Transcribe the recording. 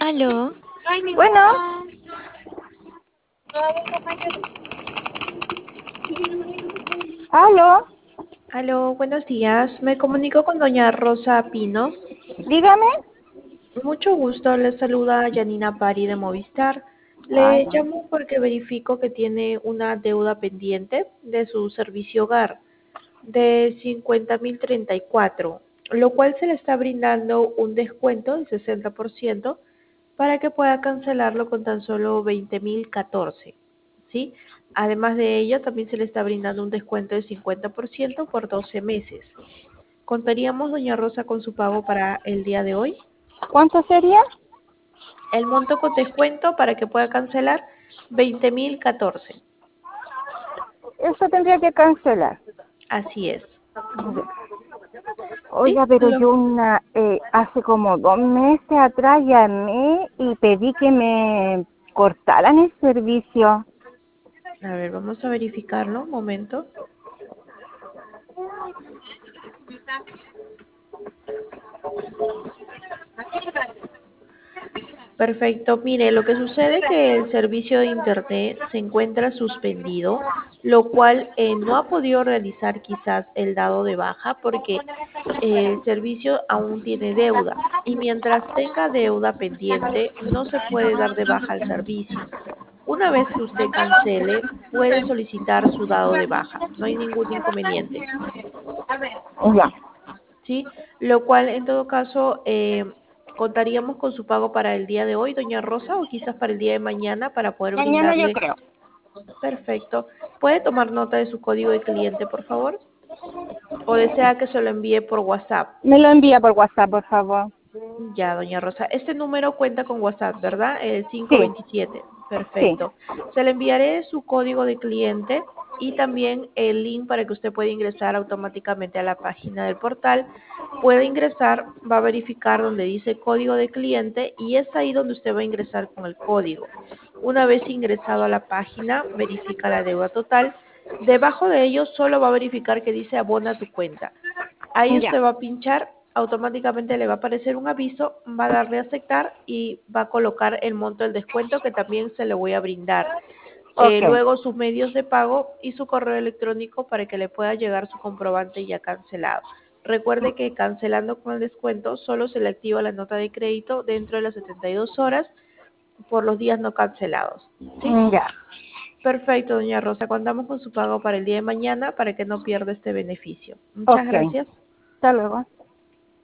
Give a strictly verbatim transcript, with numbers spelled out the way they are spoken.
Aló, Bueno, aló, Aló, buenos días. Me comunico con doña Rosa Pino. dígame. Mucho gusto, le saluda Janina Pari de Movistar. Ay, Le llamo porque verifico que tiene una deuda pendiente de su servicio hogar de cincuenta mil treinta y cuatro, lo cual se le está brindando un descuento del sesenta por ciento para que pueda cancelarlo con tan solo veinte mil catorce, ¿sí? Además de ello, también se le está brindando un descuento del cincuenta por ciento por doce meses. ¿Contaríamos, doña Rosa, con su pago para el día de hoy? ¿cuánto sería? El monto con descuento para que pueda cancelar veinte mil catorce. Eso tendría que cancelar. Así es. Ujú. ¿Sí? Oiga, pero Lo, yo una, eh, hace como dos meses atrás llamé y pedí que me cortaran el servicio. a ver, vamos a verificarlo un momento. Perfecto. Mire, lo que sucede es que el servicio de Internet se encuentra suspendido, lo cual eh, no ha podido realizar quizás el dado de baja porque eh, el servicio aún tiene deuda y mientras tenga deuda pendiente no se puede dar de baja el servicio. Una vez que usted cancele, puede solicitar su dado de baja, no hay ningún inconveniente, Ya, ¿sí? Lo cual en todo caso eh, contaríamos con su pago para el día de hoy, doña Rosa, o quizás para el día de mañana para poder mañana yo brindarle. creo. Perfecto. ¿Puede tomar nota de su código de cliente, por favor? ¿O desea que se lo envíe por WhatsApp? Me lo envía por WhatsApp, por favor. Ya, doña Rosa. Este número cuenta con WhatsApp, ¿verdad? El Sí, cinco dos siete. sí. Perfecto. Se le enviaré su código de cliente y también el link para que usted pueda ingresar automáticamente a la página del portal. Puede ingresar, va a verificar donde dice código de cliente y es ahí donde usted va a ingresar con el código. Una vez ingresado a la página, verifica la deuda total. Debajo de ello solo va a verificar que dice abona tu cuenta. Ahí Ya, usted va a pinchar, automáticamente le va a aparecer un aviso, va a darle a aceptar y va a colocar el monto del descuento que también se le voy a brindar. Eh, ok. luego sus medios de pago y su correo electrónico para que le pueda llegar su comprobante ya cancelado. Recuerde que cancelando con el descuento solo se le activa la nota de crédito dentro de las setenta y dos horas por los días no cancelados. ¿Sí? Ya, Perfecto, doña Rosa. Contamos con su pago para el día de mañana para que no pierda este beneficio. Muchas ok. gracias. Hasta luego.